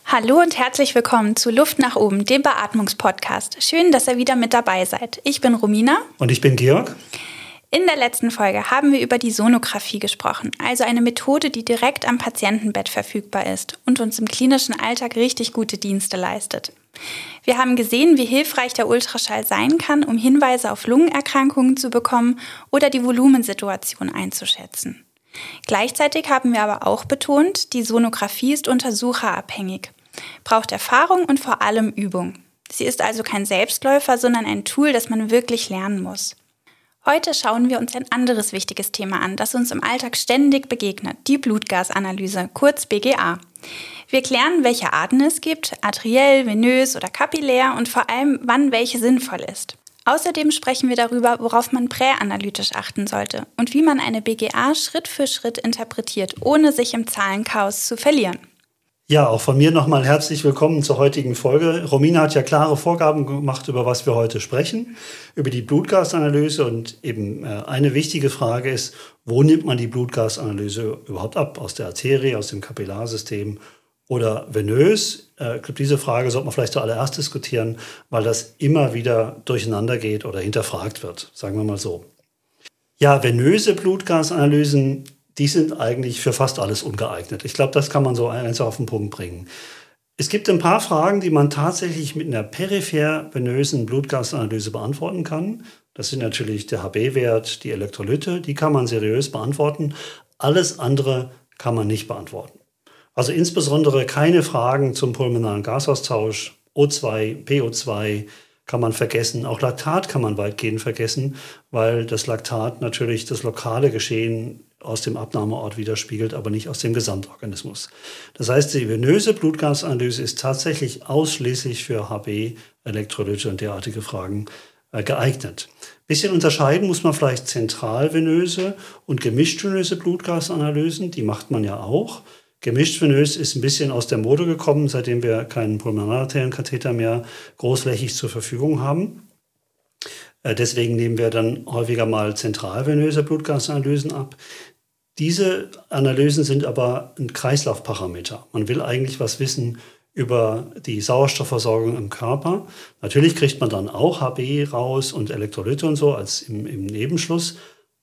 Hallo und herzlich willkommen zu Luft nach oben, dem Beatmungspodcast. Schön, dass ihr wieder mit dabei seid. Ich bin Romina. Und ich bin Georg. In der letzten Folge haben wir über die Sonographie gesprochen, also eine Methode, die direkt am Patientenbett verfügbar ist und uns im klinischen Alltag richtig gute Dienste leistet. Wir haben gesehen, wie hilfreich der Ultraschall sein kann, um Hinweise auf Lungenerkrankungen zu bekommen oder die Volumensituation einzuschätzen. Gleichzeitig haben wir aber auch betont, die Sonographie ist untersucherabhängig, braucht Erfahrung und vor allem Übung. Sie ist also kein Selbstläufer, sondern ein Tool, das man wirklich lernen muss. Heute schauen wir uns ein anderes wichtiges Thema an, das uns im Alltag ständig begegnet, die Blutgasanalyse, kurz BGA. Wir klären, welche Arten es gibt, arteriell, venös oder kapillär und vor allem, wann welche sinnvoll ist. Außerdem sprechen wir darüber, worauf man präanalytisch achten sollte und wie man eine BGA Schritt für Schritt interpretiert, ohne sich im Zahlenchaos zu verlieren. Ja, auch von mir nochmal herzlich willkommen zur heutigen Folge. Romina hat ja klare Vorgaben gemacht, über was wir heute sprechen, über die Blutgasanalyse. Und eben eine wichtige Frage ist, wo nimmt man die Blutgasanalyse überhaupt ab? Aus der Arterie, aus dem Kapillarsystem oder venös? Ich glaube, diese Frage sollte man vielleicht zuallererst diskutieren, weil das immer wieder durcheinander geht oder hinterfragt wird, sagen wir mal so. Ja, venöse Blutgasanalysen, die sind eigentlich für fast alles ungeeignet. Ich glaube, das kann man so eins auf den Punkt bringen. Es gibt ein paar Fragen, die man tatsächlich mit einer peripher venösen Blutgasanalyse beantworten kann. Das sind natürlich der HB-Wert, die Elektrolyte, die kann man seriös beantworten. Alles andere kann man nicht beantworten. Also insbesondere keine Fragen zum pulmonalen Gasaustausch, O2, PO2 kann man vergessen. Auch Laktat kann man weitgehend vergessen, weil das Laktat natürlich das lokale Geschehen aus dem Abnahmeort widerspiegelt, aber nicht aus dem Gesamtorganismus. Das heißt, die venöse Blutgasanalyse ist tatsächlich ausschließlich für HB, Elektrolyte und derartige Fragen geeignet. Bisschen unterscheiden muss man vielleicht zentralvenöse und gemischtvenöse Blutgasanalysen, die macht man ja auch. Gemischtvenös ist ein bisschen aus der Mode gekommen, seitdem wir keinen Pulmonararterienkatheter mehr großflächig zur Verfügung haben. Deswegen nehmen wir dann häufiger mal zentralvenöse Blutgasanalysen ab. Diese Analysen sind aber ein Kreislaufparameter. Man will eigentlich was wissen über die Sauerstoffversorgung im Körper. Natürlich kriegt man dann auch HB raus und Elektrolyte und so als im Nebenschluss.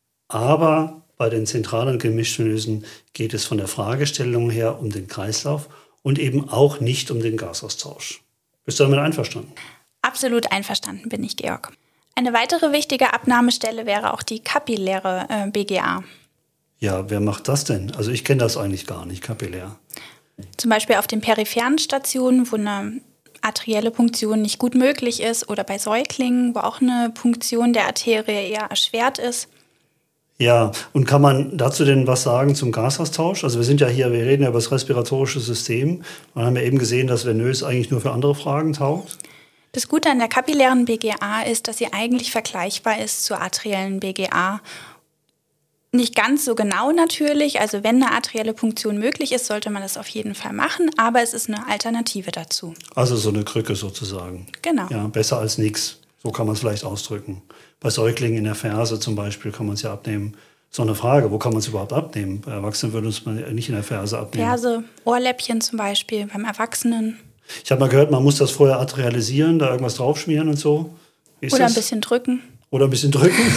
Aber bei den zentralen gemischtvenösen geht es von der Fragestellung her um den Kreislauf und eben auch nicht um den Gasaustausch. Bist du damit einverstanden? Absolut einverstanden bin ich, Georg. Eine weitere wichtige Abnahmestelle wäre auch die kapilläre BGA. Ja, wer macht das denn? Also ich kenne das eigentlich gar nicht, kapillär. Zum Beispiel auf den peripheren Stationen, wo eine arterielle Punktion nicht gut möglich ist, oder bei Säuglingen, wo auch eine Punktion der Arterie eher erschwert ist. Ja, und kann man dazu denn was sagen zum Gasaustausch? Also wir reden ja über das respiratorische System. Wir haben ja eben gesehen, dass venös eigentlich nur für andere Fragen taugt. Das Gute an der kapillären BGA ist, dass sie eigentlich vergleichbar ist zur arteriellen BGA. Nicht ganz so genau natürlich, also wenn eine arterielle Punktion möglich ist, sollte man das auf jeden Fall machen, aber es ist eine Alternative dazu. Also so eine Krücke sozusagen. Genau. Ja, besser als nichts, so kann man es vielleicht ausdrücken. Bei Säuglingen in der Ferse zum Beispiel kann man es ja abnehmen. So eine Frage, wo kann man es überhaupt abnehmen? Bei Erwachsenen würde es man nicht in der Ferse abnehmen. Ferse, Ohrläppchen zum Beispiel, beim Erwachsenen. Ich habe mal gehört, man muss das vorher arterialisieren, da irgendwas draufschmieren und so. Oder ein bisschen drücken. Oder ein bisschen drücken.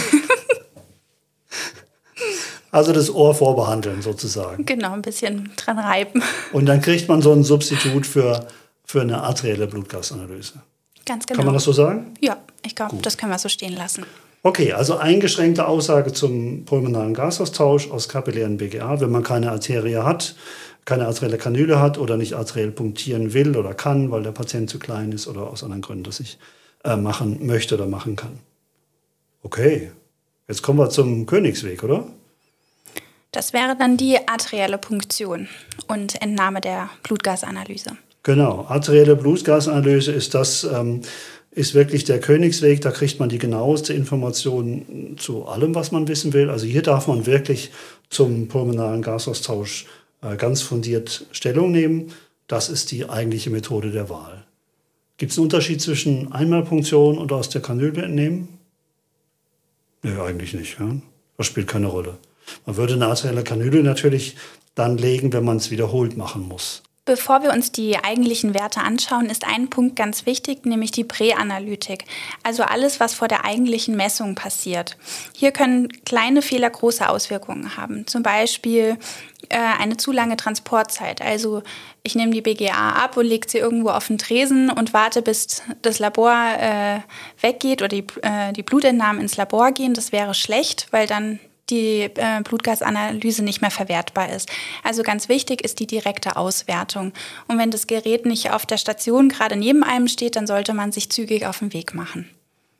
Also das Ohr vorbehandeln sozusagen. Genau, ein bisschen dran reiben. Und dann kriegt man so ein Substitut für eine arterielle Blutgasanalyse. Ganz genau. Kann man das so sagen? Ja, ich glaube, das können wir so stehen lassen. Okay, also eingeschränkte Aussage zum pulmonalen Gasaustausch aus kapillären BGA, wenn man keine Arterie hat, keine arterielle Kanüle hat oder nicht arteriell punktieren will oder kann, weil der Patient zu klein ist oder aus anderen Gründen das ich machen möchte oder machen kann. Okay, jetzt kommen wir zum Königsweg, oder? Das wäre dann die arterielle Punktion und Entnahme der Blutgasanalyse. Genau, arterielle Blutgasanalyse ist wirklich der Königsweg. Da kriegt man die genaueste Information zu allem, was man wissen will. Also hier darf man wirklich zum pulmonalen Gasaustausch ganz fundiert Stellung nehmen. Das ist die eigentliche Methode der Wahl. Gibt es einen Unterschied zwischen Einmalpunktion und aus der Kanüle entnehmen? Nee, eigentlich nicht. Ja? Das spielt keine Rolle. Man würde eine arterielle Kanüle natürlich dann legen, wenn man es wiederholt machen muss. Bevor wir uns die eigentlichen Werte anschauen, ist ein Punkt ganz wichtig, nämlich die Präanalytik. Also alles, was vor der eigentlichen Messung passiert. Hier können kleine Fehler große Auswirkungen haben. Zum Beispiel eine zu lange Transportzeit. Also ich nehme die BGA ab und lege sie irgendwo auf den Tresen und warte, bis das Labor weggeht oder die Blutentnahmen ins Labor gehen. Das wäre schlecht, weil dann die Blutgasanalyse nicht mehr verwertbar ist. Also ganz wichtig ist die direkte Auswertung. Und wenn das Gerät nicht auf der Station gerade neben einem steht, dann sollte man sich zügig auf den Weg machen.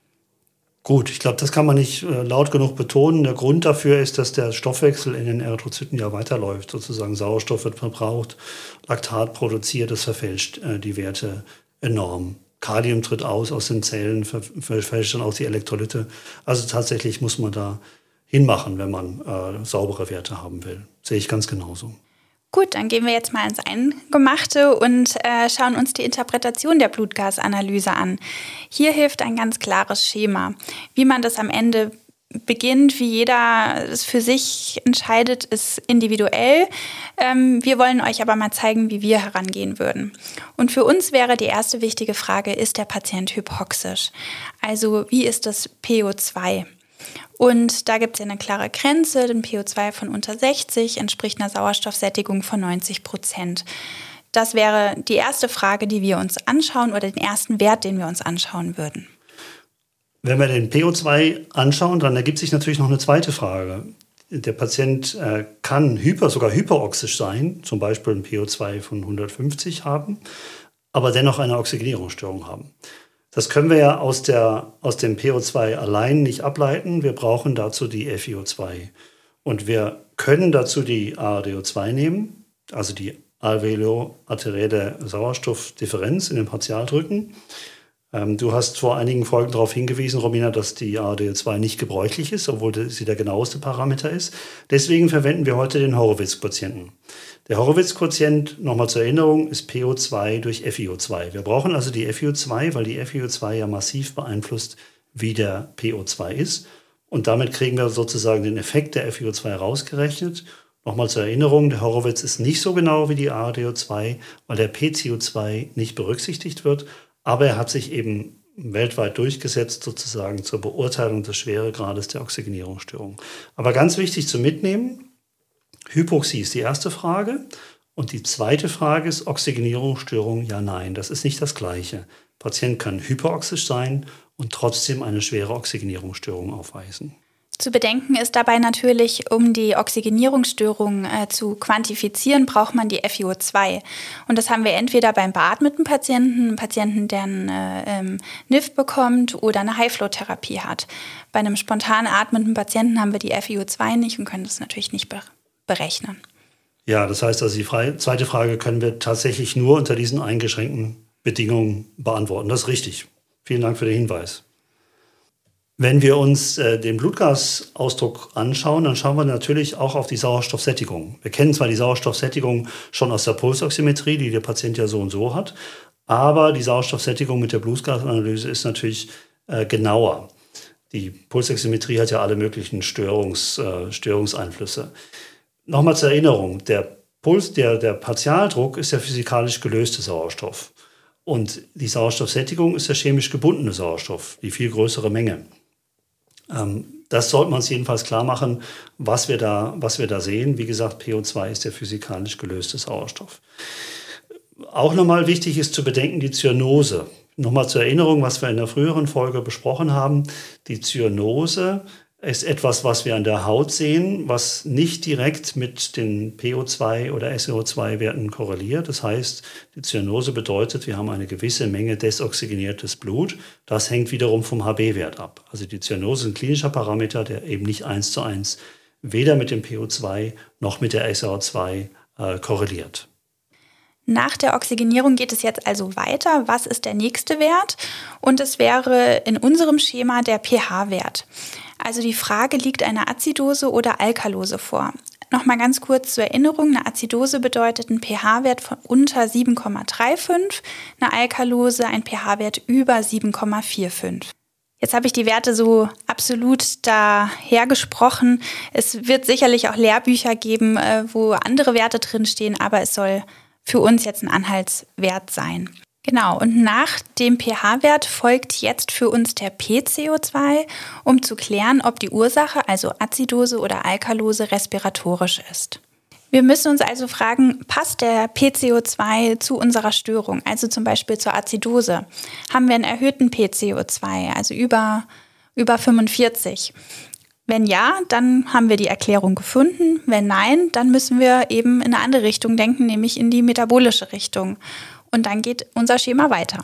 Gut, ich glaube, das kann man nicht laut genug betonen. Der Grund dafür ist, dass der Stoffwechsel in den Erythrozyten ja weiterläuft. Sozusagen Sauerstoff wird verbraucht, Laktat produziert, das verfälscht die Werte enorm. Kalium tritt aus den Zellen, verfälscht dann auch die Elektrolyte. Also tatsächlich muss man da hinmachen, wenn man saubere Werte haben will. Sehe ich ganz genauso. Gut, dann gehen wir jetzt mal ins Eingemachte und schauen uns die Interpretation der Blutgasanalyse an. Hier hilft ein ganz klares Schema. Wie man das am Ende beginnt, wie jeder es für sich entscheidet, ist individuell. Wir wollen euch aber mal zeigen, wie wir herangehen würden. Und für uns wäre die erste wichtige Frage, ist der Patient hypoxisch? Also wie ist das PO2? Und da gibt es ja eine klare Grenze, den PO2 von unter 60 entspricht einer Sauerstoffsättigung von 90%. Das wäre die erste Frage, die wir uns anschauen oder den ersten Wert, den wir uns anschauen würden. Wenn wir den PO2 anschauen, dann ergibt sich natürlich noch eine zweite Frage. Der Patient kann sogar hyperoxisch sein, zum Beispiel ein PO2 von 150 haben, aber dennoch eine Oxygenierungsstörung haben. Das können wir ja aus dem PO2 allein nicht ableiten. Wir brauchen dazu die FiO2. Und wir können dazu die ARDO2 nehmen, also die alveolo-arterielle Sauerstoffdifferenz in den Partialdrücken. Du hast vor einigen Folgen darauf hingewiesen, Romina, dass die ARDO2 nicht gebräuchlich ist, obwohl sie der genaueste Parameter ist. Deswegen verwenden wir heute den Horowitz-Quotienten. Der Horowitz-Quotient, nochmal zur Erinnerung, ist PO2 durch FiO2. Wir brauchen also die FiO2, weil die FiO2 ja massiv beeinflusst, wie der PO2 ist. Und damit kriegen wir sozusagen den Effekt der FiO2 rausgerechnet. Nochmal zur Erinnerung, der Horowitz ist nicht so genau wie die ARDO2, weil der PCO2 nicht berücksichtigt wird. Aber er hat sich eben weltweit durchgesetzt, sozusagen zur Beurteilung des Schweregrades der Oxygenierungsstörung. Aber ganz wichtig zu mitnehmen, Hypoxie ist die erste Frage und die zweite Frage ist Oxygenierungsstörung, ja, nein. Das ist nicht das Gleiche. Der Patient kann hyperoxisch sein und trotzdem eine schwere Oxygenierungsstörung aufweisen. Zu bedenken ist dabei natürlich, um die Oxygenierungsstörung zu quantifizieren, braucht man die FiO2. Und das haben wir entweder beim beatmeten Patienten, der einen NIF bekommt oder eine High-Flow-Therapie hat. Bei einem spontan atmenden Patienten haben wir die FiO2 nicht und können das natürlich nicht berechnen. Ja, das heißt also, die zweite Frage können wir tatsächlich nur unter diesen eingeschränkten Bedingungen beantworten. Das ist richtig. Vielen Dank für den Hinweis. Wenn wir uns den Blutgasausdruck anschauen, dann schauen wir natürlich auch auf die Sauerstoffsättigung. Wir kennen zwar die Sauerstoffsättigung schon aus der Pulsoximetrie, die der Patient ja so und so hat, aber die Sauerstoffsättigung mit der Blutgasanalyse ist natürlich genauer. Die Pulsoximetrie hat ja alle möglichen Störungseinflüsse. Nochmal zur Erinnerung, der Partialdruck ist der physikalisch gelöste Sauerstoff. Und die Sauerstoffsättigung ist der chemisch gebundene Sauerstoff, die viel größere Menge. Das sollte man uns jedenfalls klar machen, was wir da sehen. Wie gesagt, PO2 ist der physikalisch gelöste Sauerstoff. Auch nochmal wichtig ist zu bedenken die Zyanose. Nochmal zur Erinnerung, was wir in der früheren Folge besprochen haben. Die Zyanose ist etwas, was wir an der Haut sehen, was nicht direkt mit den PO2 oder SO2-Werten korreliert. Das heißt, die Zyanose bedeutet, wir haben eine gewisse Menge desoxygeniertes Blut. Das hängt wiederum vom HB-Wert ab. Also die Zyanose ist ein klinischer Parameter, der eben nicht 1:1 weder mit dem PO2 noch mit der SO2 korreliert. Nach der Oxygenierung geht es jetzt also weiter. Was ist der nächste Wert? Und es wäre in unserem Schema der pH-Wert. Also die Frage, liegt eine Azidose oder Alkalose vor? Nochmal ganz kurz zur Erinnerung, eine Azidose bedeutet ein pH-Wert von unter 7,35, eine Alkalose ein pH-Wert über 7,45. Jetzt habe ich die Werte so absolut dahergesprochen. Es wird sicherlich auch Lehrbücher geben, wo andere Werte drinstehen, aber es soll für uns jetzt ein Anhaltswert sein. Genau, und nach dem pH-Wert folgt jetzt für uns der pCO2, um zu klären, ob die Ursache, also Azidose oder Alkalose, respiratorisch ist. Wir müssen uns also fragen, passt der pCO2 zu unserer Störung, also zum Beispiel zur Azidose? Haben wir einen erhöhten pCO2, also über 45? Wenn ja, dann haben wir die Erklärung gefunden. Wenn nein, dann müssen wir eben in eine andere Richtung denken, nämlich in die metabolische Richtung. Und dann geht unser Schema weiter.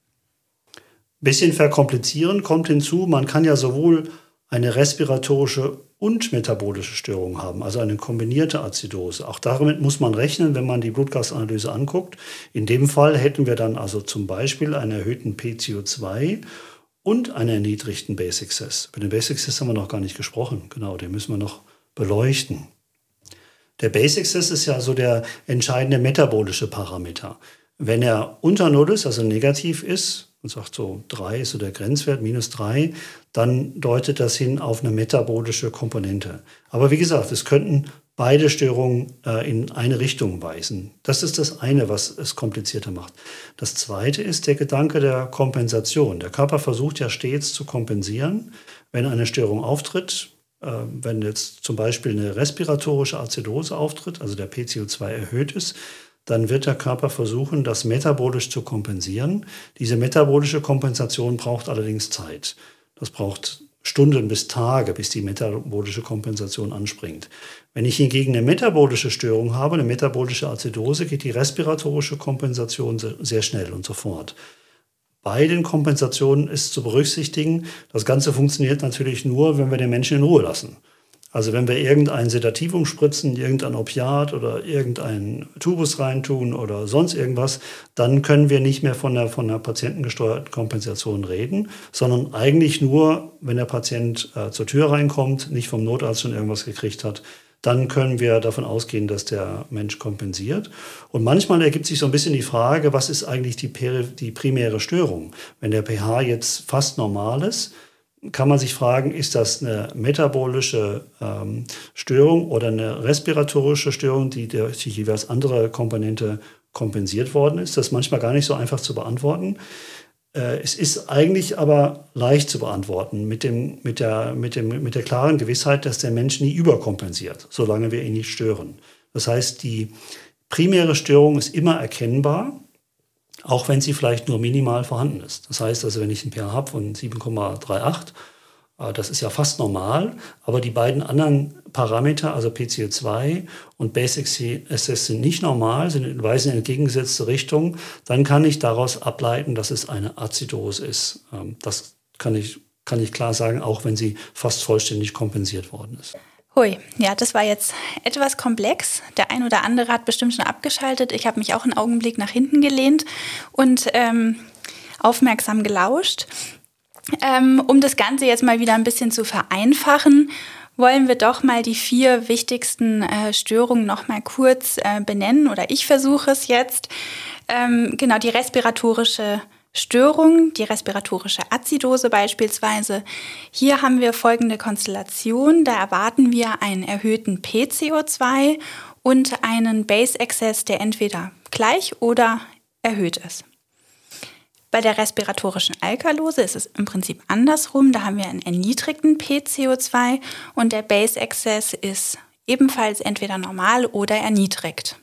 Bisschen verkomplizieren kommt hinzu, man kann ja sowohl eine respiratorische und metabolische Störung haben, also eine kombinierte Azidose. Auch damit muss man rechnen, wenn man die Blutgasanalyse anguckt. In dem Fall hätten wir dann also zum Beispiel einen erhöhten pCO2 und einen erniedrigten Base Excess. Über den Base Excess haben wir noch gar nicht gesprochen. Genau, den müssen wir noch beleuchten. Der Base Excess ist ja so der entscheidende metabolische Parameter. Wenn er unter 0 ist, also negativ ist, und sagt so 3 ist so der Grenzwert, -3, dann deutet das hin auf eine metabolische Komponente. Aber wie gesagt, es könnten beide Störungen in eine Richtung weisen. Das ist das eine, was es komplizierter macht. Das zweite ist der Gedanke der Kompensation. Der Körper versucht ja stets zu kompensieren, wenn eine Störung auftritt. Wenn jetzt zum Beispiel eine respiratorische Azidose auftritt, also der pCO2 erhöht ist, dann wird der Körper versuchen, das metabolisch zu kompensieren. Diese metabolische Kompensation braucht allerdings Zeit. Das braucht Stunden bis Tage, bis die metabolische Kompensation anspringt. Wenn ich hingegen eine metabolische Störung habe, eine metabolische Azidose, geht die respiratorische Kompensation sehr schnell und sofort. Bei den Kompensationen ist zu berücksichtigen, das Ganze funktioniert natürlich nur, wenn wir den Menschen in Ruhe lassen. Also wenn wir irgendein Sedativum spritzen, irgendein Opiat oder irgendeinen Tubus reintun oder sonst irgendwas, dann können wir nicht mehr von einer patientengesteuerten Kompensation reden, sondern eigentlich nur, wenn der Patient zur Tür reinkommt, nicht vom Notarzt schon irgendwas gekriegt hat, dann können wir davon ausgehen, dass der Mensch kompensiert. Und manchmal ergibt sich so ein bisschen die Frage, was ist eigentlich die primäre Störung? Wenn der pH jetzt fast normal ist, kann man sich fragen, ist das eine metabolische Störung oder eine respiratorische Störung, die durch die jeweils andere Komponente kompensiert worden ist? Das ist manchmal gar nicht so einfach zu beantworten. Es ist eigentlich aber leicht zu beantworten mit der klaren Gewissheit, dass der Mensch nie überkompensiert, solange wir ihn nicht stören. Das heißt, die primäre Störung ist immer erkennbar, auch wenn sie vielleicht nur minimal vorhanden ist. Das heißt also, wenn ich einen pH habe von 7,38, das ist ja fast normal, aber die beiden anderen Parameter, also pCO2 und Base Excess sind nicht normal, weisen in entgegengesetzte Richtung, dann kann ich daraus ableiten, dass es eine Azidose ist. Das kann ich klar sagen, auch wenn sie fast vollständig kompensiert worden ist. Hui, ja, das war jetzt etwas komplex. Der ein oder andere hat bestimmt schon abgeschaltet. Ich habe mich auch einen Augenblick nach hinten gelehnt und aufmerksam gelauscht. Um das Ganze jetzt mal wieder ein bisschen zu vereinfachen, wollen wir doch mal die 4 wichtigsten Störungen noch mal kurz benennen. Oder ich versuche es jetzt. Genau, die respiratorische Störung, die respiratorische Azidose beispielsweise. Hier haben wir folgende Konstellation. Da erwarten wir einen erhöhten pCO2 und einen Base Excess, der entweder gleich oder erhöht ist. Bei der respiratorischen Alkalose ist es im Prinzip andersrum. Da haben wir einen erniedrigten pCO2 und der Base Excess ist ebenfalls entweder normal oder erniedrigt.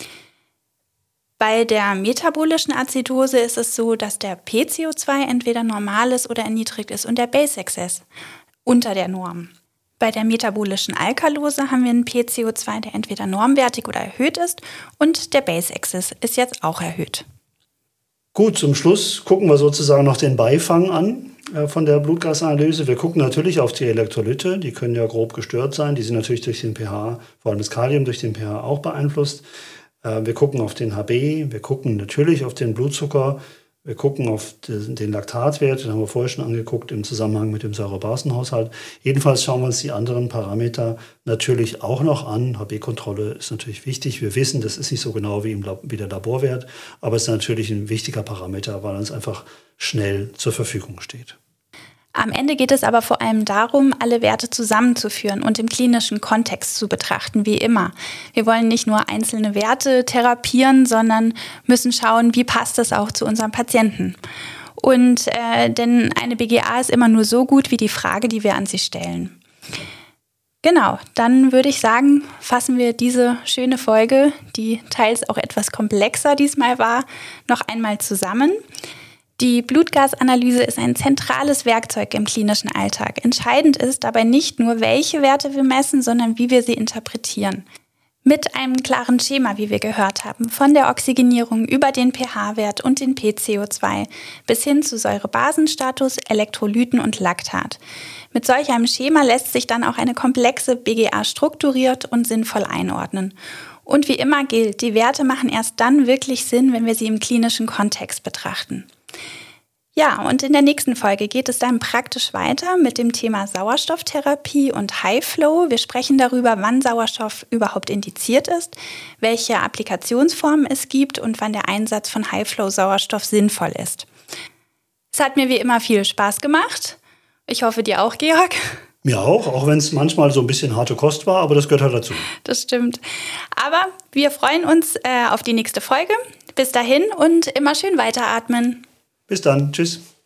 Bei der metabolischen Azidose ist es so, dass der pCO2 entweder normal ist oder erniedrigt ist und der Base Excess unter der Norm. Bei der metabolischen Alkalose haben wir einen pCO2, der entweder normwertig oder erhöht ist und der Base Excess ist jetzt auch erhöht. Gut, zum Schluss gucken wir sozusagen noch den Beifang an von der Blutgasanalyse. Wir gucken natürlich auf die Elektrolyte, die können ja grob gestört sein, die sind natürlich durch den pH, vor allem das Kalium durch den pH auch beeinflusst. Wir gucken auf den HB, wir gucken natürlich auf den Blutzucker, wir gucken auf den Laktatwert, den haben wir vorher schon angeguckt im Zusammenhang mit dem Säurebasenhaushalt. Jedenfalls schauen wir uns die anderen Parameter natürlich auch noch an. HB-Kontrolle ist natürlich wichtig. Wir wissen, das ist nicht so genau wie der Laborwert, aber es ist natürlich ein wichtiger Parameter, weil es einfach schnell zur Verfügung steht. Am Ende geht es aber vor allem darum, alle Werte zusammenzuführen und im klinischen Kontext zu betrachten, wie immer. Wir wollen nicht nur einzelne Werte therapieren, sondern müssen schauen, wie passt das auch zu unserem Patienten. Und denn eine BGA ist immer nur so gut wie die Frage, die wir an sie stellen. Genau, dann würde ich sagen, fassen wir diese schöne Folge, die teils auch etwas komplexer diesmal war, noch einmal zusammen. Die Blutgasanalyse ist ein zentrales Werkzeug im klinischen Alltag. Entscheidend ist dabei nicht nur, welche Werte wir messen, sondern wie wir sie interpretieren. Mit einem klaren Schema, wie wir gehört haben, von der Oxygenierung über den pH-Wert und den pCO2 bis hin zu Säurebasenstatus, Elektrolyten und Laktat. Mit solch einem Schema lässt sich dann auch eine komplexe BGA strukturiert und sinnvoll einordnen. Und wie immer gilt, die Werte machen erst dann wirklich Sinn, wenn wir sie im klinischen Kontext betrachten. Ja, und in der nächsten Folge geht es dann praktisch weiter mit dem Thema Sauerstofftherapie und High Flow. Wir sprechen darüber, wann Sauerstoff überhaupt indiziert ist, welche Applikationsformen es gibt und wann der Einsatz von High Flow Sauerstoff sinnvoll ist. Es hat mir wie immer viel Spaß gemacht. Ich hoffe, dir auch, Georg. Mir auch wenn es manchmal so ein bisschen harte Kost war, aber das gehört halt dazu. Das stimmt. Aber wir freuen uns auf die nächste Folge. Bis dahin und immer schön weiteratmen. Bis dann. Tschüss.